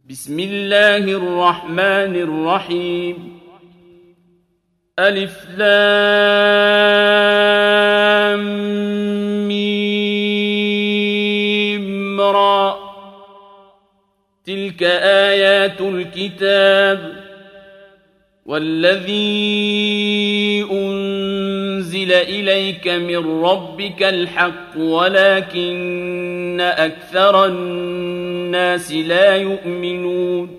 بسم الله الرحمن الرحيم. ألف لام ميم را. تلك آيات الكتاب والذي أنزل إليك من ربك الحق ولكن أكثر الناس لا يؤمنون.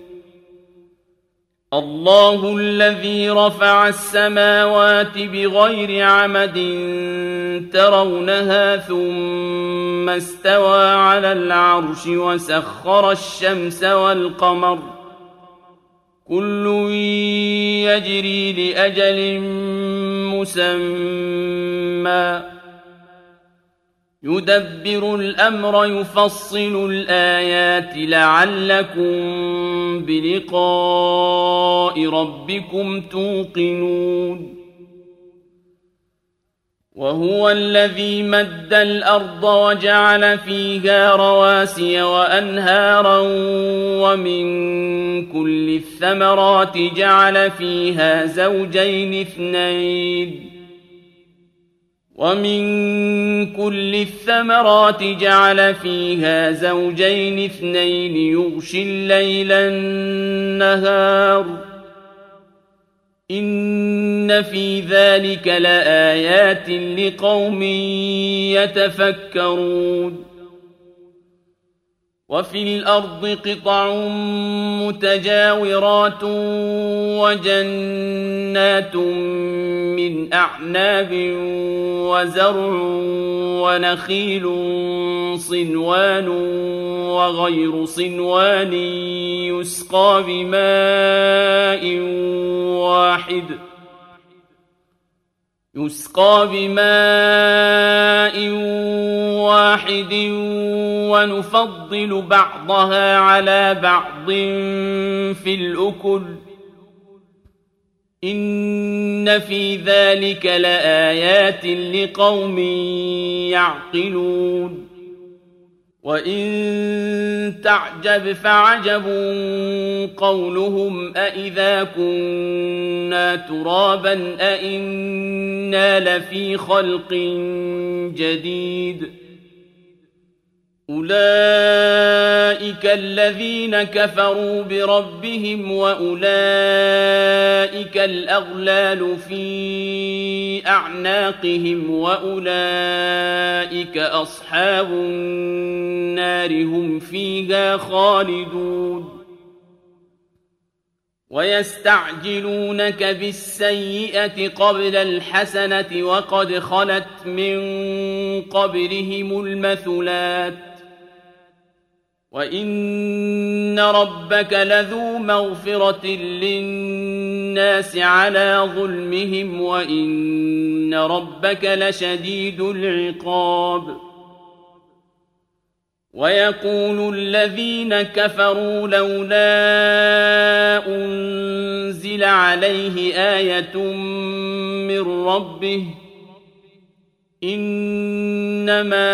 الله الذي رفع السماوات بغير عمد ترونها ثم استوى على العرش وسخر الشمس والقمر كل يجري لأجل مسمى يدبر الأمر يفصل الآيات لعلكم بلقاء ربكم توقنون. وهو الذي مد الأرض وجعل فيها رواسي وأنهارا ومن كل الثمرات جعل فيها زوجين اثنين يغشي الليل النهار إن في ذلك لآيات لقوم يتفكرون. وفي الأرض قطع متجاورات وجنات من أعناب وزرع ونخيل صنوان وغير صنوان يسقى بماء واحد ونفضل بعضها على بعض في الأكل إن في ذلك لآيات لقوم يعقلون. وإن تعجب فعجب قولهم أإذا كنا ترابا أإنا لفي خلق جديد أولئك الذين كفروا بربهم وأولئك الأغلال في أعناقهم وأولئك أصحاب النار هم فيها خالدون. ويستعجلونك بالسيئة قبل الحسنة وقد خلت من قبلهم المثلات وإن ربك لذو مغفرة للناس على ظلمهم وإن ربك لشديد العقاب. ويقول الذين كفروا لولا أنزل عليه آية من ربه إنما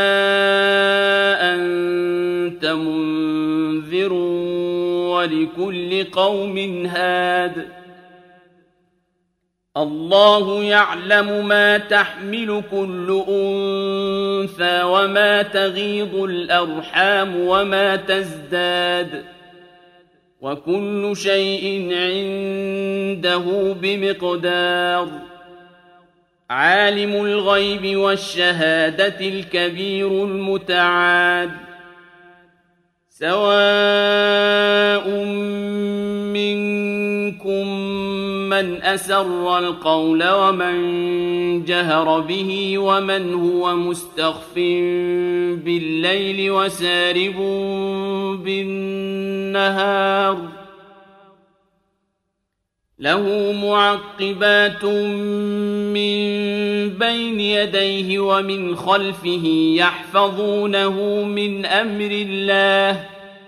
أنت منذر ولكل قوم هاد. الله يعلم ما تحمل كل أنثى وما تغيض الأرحام وما تزداد وكل شيء عنده بمقدار. عالم الغيب والشهادة الكبير المتعال. سواء منكم من أسر القول ومن جهر به ومن هو مستخف بالليل وسارب بالنهار له معقبات من بين يديه ومن خلفه يحفظونه من أمر الله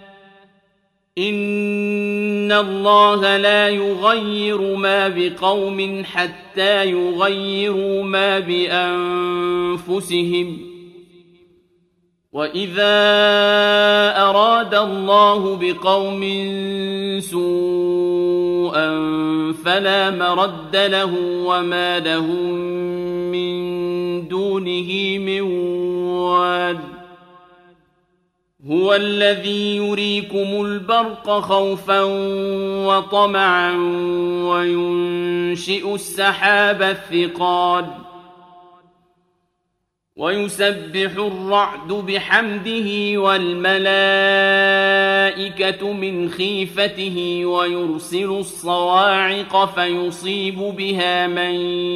إن الله لا يغير ما بقوم حتى يغيروا ما بأنفسهم وَإِذَا أَرَادَ اللَّهُ بِقَوْمٍ سُوءًا فَلَا مَرَدَّ لَهُ وَمَا لَهُم مِّن دُونِهِ مِن وَالٍ هُوَ الَّذِي يُرِيكُمُ الْبَرْقَ خَوْفًا وَطَمَعًا وَيُنشِئُ السَّحَابَ الثِّقَالَ وَيُسَبِّحُ الرَّعْدُ بِحَمْدِهِ وَالْمَلَائِكَةُ مِنْ خِيفَتِهِ وَيُرْسِلُ الصَّوَاعِقَ فَيُصِيبُ بِهَا مَن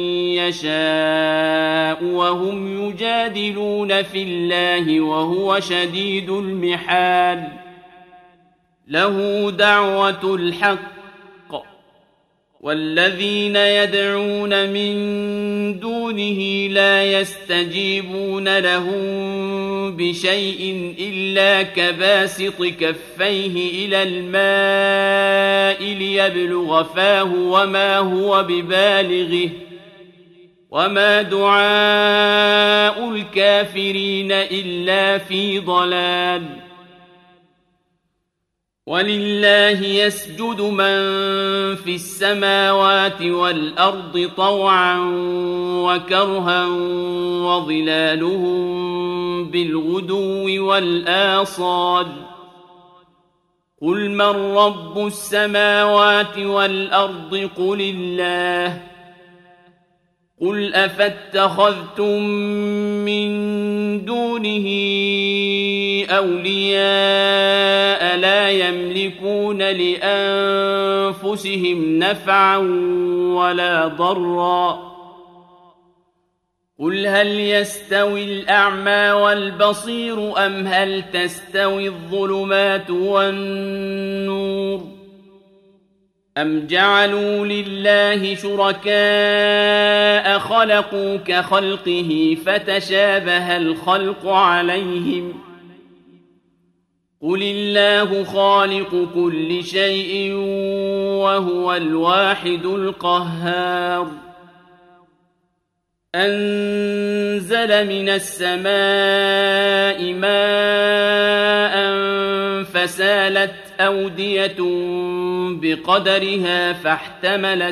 يَشَاءُ وَهُمْ يُجَادِلُونَ فِي اللَّهِ وَهُوَ شَدِيدُ الْمِحَالِ لَهُ دَعْوَةُ الْحَقِّ وَالَّذِينَ يَدْعُونَ مِن دُونِهِ لَا يَسْتَجِيبُونَ لَهُم بِشَيْءٍ إِلَّا كَبَاسِطِ كَفَّيْهِ إِلَى الْمَاءِ لِيَبْلُغَ فَاهُ وَمَا هُوَ بِبَالِغِهِ وَمَا دُعَاءُ الْكَافِرِينَ إِلَّا فِي ضَلَالٍ وَلِلَّهِ يَسْجُدُ مَن فِي السَّمَاوَاتِ وَالْأَرْضِ طَوْعًا وَكَرْهًا وَظِلَالُهُم بِالْغُدُوِّ وَالْآصَالِ قُلْ مَن رَّبُّ السَّمَاوَاتِ وَالْأَرْضِ قُلِ اللَّهُ قُلْ أَفَاتَّخَذْتُم مِّن دُونِهِ أَوْلِيَاءَ لَا يَمْلِكُونَ لِأَنفُسِهِمْ نَفْعًا وَلَا ضَرًّا قُلْ هَلْ يَسْتَوِي الْأَعْمَىٰ وَالْبَصِيرُ أَمْ هَلْ تَسْتَوِي الظُّلُمَاتُ وَالنُّورُ أَمْ جَعَلُوا لِلَّهِ شُرَكَاءَ خَلَقُوا كَخَلْقِهِ فَتَشَابَهَ الْخَلْقُ عَلَيْهِمْ ۚ قُلِ اللَّهُ خَالِقُ كُلِّ شَيْءٍ وَهُوَ الْوَاحِدُ الْقَهَّارُ أَنزَلَ مِنَ السَّمَاءِ مَاءً فَسَالَتْ أَوْدِيَةٌ بِقَدَرِهَا فَاحْتَمَلَ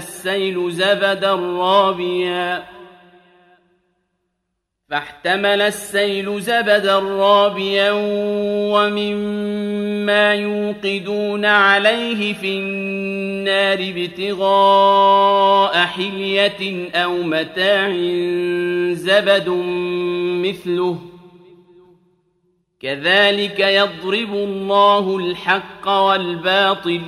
السَّيْلُ زَبَدًا رَّابِيًا وَمِمَّا يُوقِدُونَ عَلَيْهِ فِي النَّارِ ابْتِغَاءَ حِلْيَةٍ أَوْ مَتَاعٍ زَبَدٌ مِّثْلُهُ ۚ كَذَٰلِكَ يَضْرِبُ اللَّهُ الْحَقَّ وَالْبَاطِلَ ۚ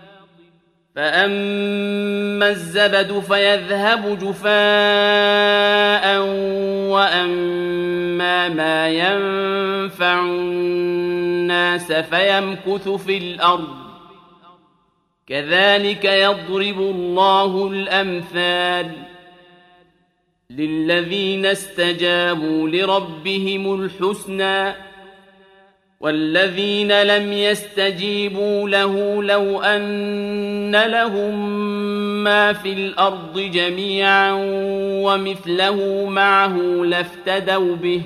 فَأَمَّا الزَّبَدُ فَيَذْهَبُ جُفَاءً وَأَمَّا مَا يَنفَعُ النَّاسَ فَيَمْكُثُ فِي الْأَرْضِ ۚ كَذَٰلِكَ يَضْرِبُ اللَّهُ الْأَمْثَالَ لِلَّذِينَ اسْتَجَابُوا لِرَبِّهِمُ الْحُسْنَىٰ ۚ وَالَّذِينَ لَمْ يَسْتَجِيبُوا لَهُ لَوْ أَنَّ لَهُم مَّا فِي الْأَرْضِ جَمِيعًا وَمِثْلَهُ مَعَهُ لَافْتَدَوْا بِهِ ۚ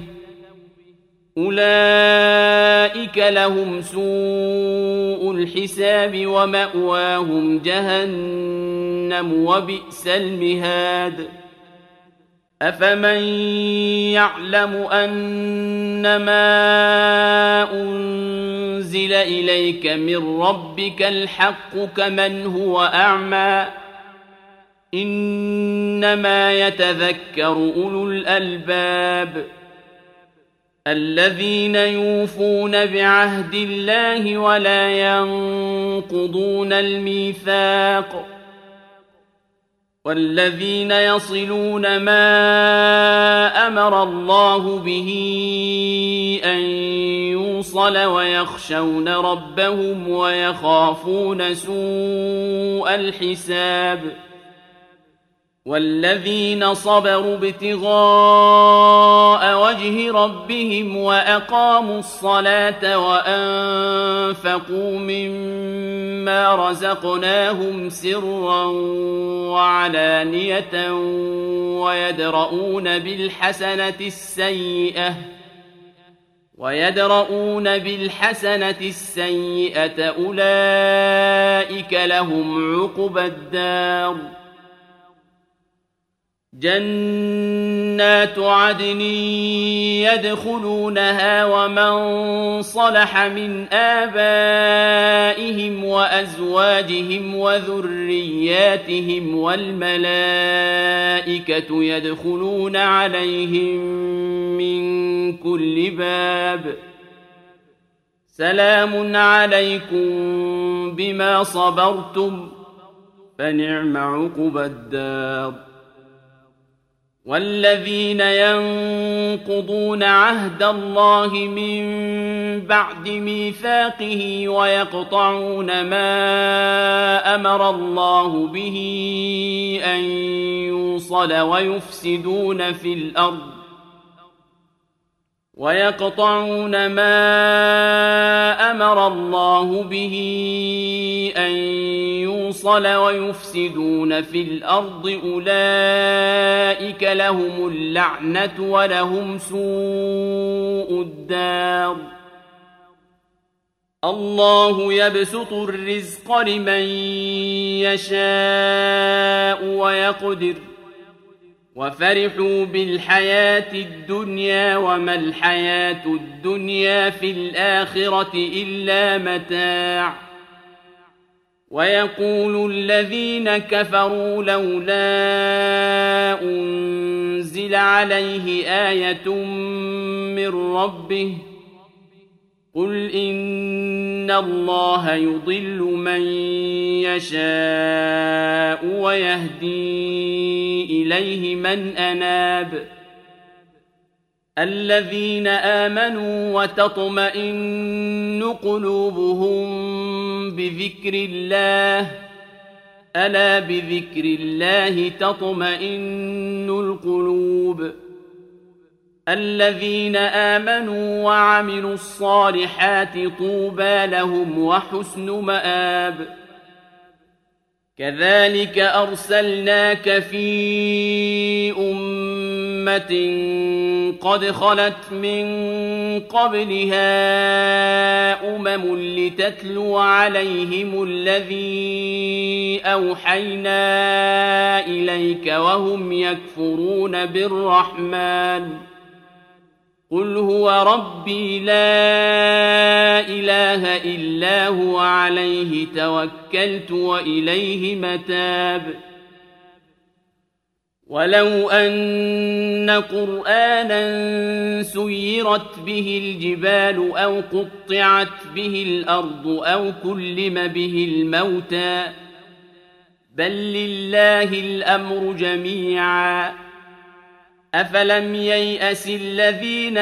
أُولَٰئِكَ لَهُمْ سُوءُ الْحِسَابِ وَمَأْوَاهُمْ جَهَنَّمُ وَبِئْسَ الْمِهَادُ أَفَمَن يَعْلَمُ أَنَّمَا أُنزِلَ إِلَيْكَ مِن رَّبِّكَ الْحَقُّ كَمَنْ هُوَ أَعْمَىٰ ۚ إِنَّمَا يَتَذَكَّرُ أُولُو الْأَلْبَابِ الَّذِينَ يُوفُونَ بِعَهْدِ اللَّهِ وَلَا يَنقُضُونَ الْمِيثَاقَ وَالَّذِينَ يَصِلُونَ مَا أَمَرَ اللَّهُ بِهِ أَن يُوصَلَ وَيَخْشَوْنَ رَبَّهُمْ وَيَخَافُونَ سُوءَ الْحِسَابِ وَالَّذِينَ صَبَرُوا ابْتِغَاءَ وَجْهِ رَبِّهِمْ وَأَقَامُوا الصَّلَاةَ وَأَنفَقُوا مِمَّا رَزَقْنَاهُمْ سِرًّا وَعَلَانِيَةً وَيَدْرَءُونَ بِالْحَسَنَةِ السَّيِّئَةَ ويدرؤون بالحسنة السيئة أولئك لهم عقبى الدار جنات عدن يدخلونها ومن صلح من آبائهم وأزواجهم وذرياتهم والملائكة يدخلون عليهم من كل باب سلام عليكم بما صبرتم فنعم عقبى الدار والذين ينقضون عهد الله من بعد ميثاقه ويقطعون ما أمر الله به أن يوصل ويفسدون في الأرض أولئك لهم اللعنة ولهم سوء الدار الله يبسط الرزق لمن يشاء ويقدر وفرحوا بالحياة الدنيا وما الحياة الدنيا في الآخرة إلا متاع ويقول الذين كفروا لولا أنزل عليه آية من ربه قل إن الله يضل من يشاء ويهدي إليه من أناب الذين آمنوا وتطمئن قلوبهم بذكر الله ألا بذكر الله تطمئن القلوب الذين آمنوا وعملوا الصالحات طوبى لهم وحسن مآب كذلك أرسلناك في أمة قد خلت من قبلها لتتلو عليهم الذي أوحينا إليك وهم يكفرون بالرحمن قل هو ربي لا إله إلا هو عليه توكلت وإليه متاب ولو أن قرآنا سيرت به الجبال أو قطعت به الأرض أو كلم به الموتى بل لله الأمر جميعا أفلم ييأس الذين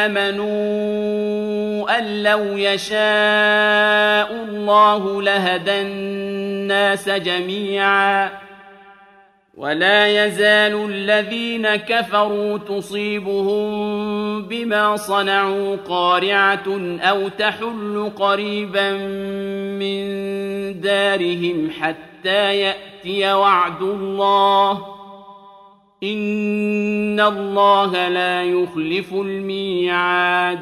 آمنوا أن لو يشاء الله لهدى الناس جميعا ولا يزال الذين كفروا تصيبهم بما صنعوا قارعة أو تحل قريبا من دارهم حتى يأتي وعد الله إن الله لا يخلف الميعاد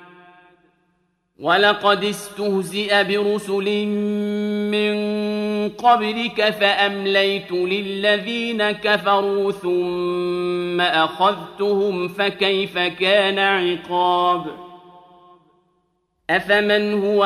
ولقد استهزئ برسل من قبلك فأمليت للذين كفروا ثم أخذتهم فكيف كان عقاب أفمن هو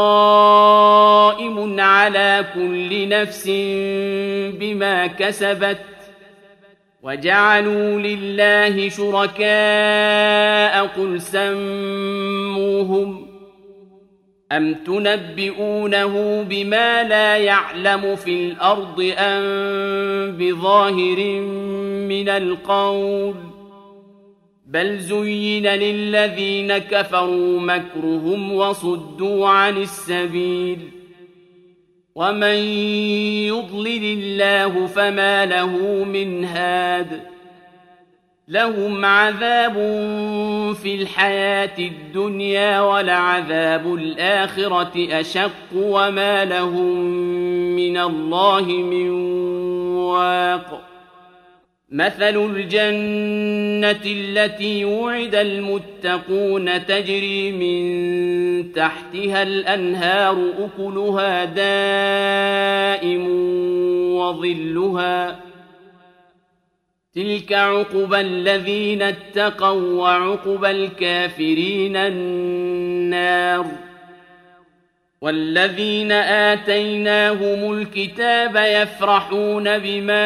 قائم على كل نفس بما كسبت وجعلوا لله شركاء قل سموهم أم تنبئونه بما لا يعلم في الأرض أم بظاهر من القول بل زين للذين كفروا مكرهم وصدوا عن السبيل ومن يضلل الله فما له من هاد لهم عذاب في الحياة الدنيا ولعذاب الآخرة أشق وما لهم من الله من واق مثل الجنة التي وعد المتقون تجري من تحتها الأنهار أكلها دائم وظلها تلك عقبى الذين اتقوا وعقبى الكافرين النار والذين آتيناهم الكتاب يفرحون بما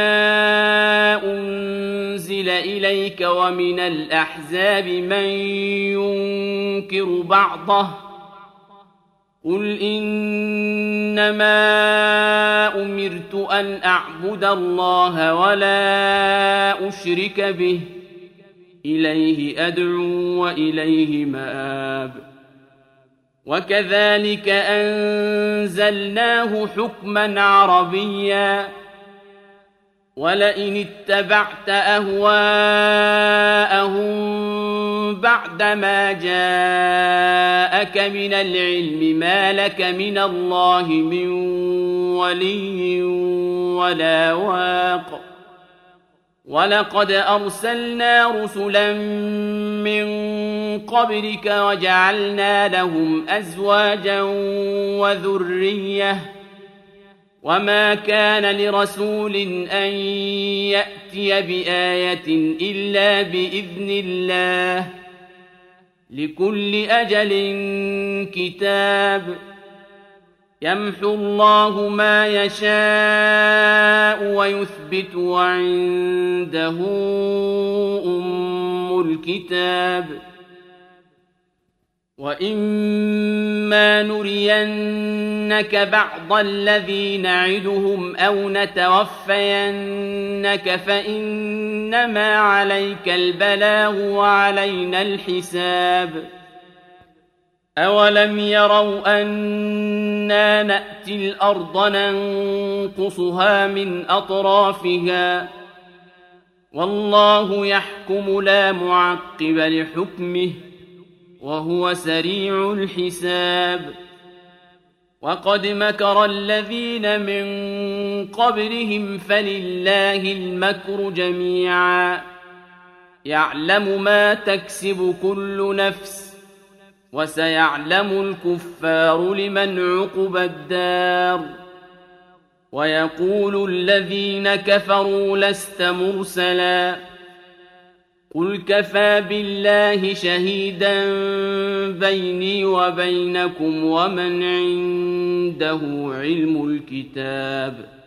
أنزل إليك ومن الأحزاب من ينكر بعضه قل إنما أمرت أن أعبد الله ولا أشرك به إليه أدعو وإليه مآب وكذلك أنزلناه حكما عربيا ولئن اتبعت أهواءهم بعدما جاءك من العلم ما لك من الله من ولي ولا واق ولقد أرسلنا رسلا من قبلك وجعلنا لهم أزواجا وذرية وما كان لرسول أن يأتي بآية إلا بإذن الله لكل أجل كتاب يمحو الله ما يشاء ويثبت وعنده أم الكتاب وإما نرينك بعض الذي نعدهم أو نتوفينك فإنما عليك البلاغ وعلينا الحساب أولم يروا أنا نأتي الأرض ننقصها من أطرافها والله يحكم لا معقب لحكمه وهو سريع الحساب وقد مكر الذين من قبلهم فلله المكر جميعا يعلم ما تكسب كل نفس وسيعلم الكفار لمن عقبى الدار ويقول الذين كفروا لست مرسلا قل كفى بالله شهيدا بيني وبينكم ومن عنده علم الكتاب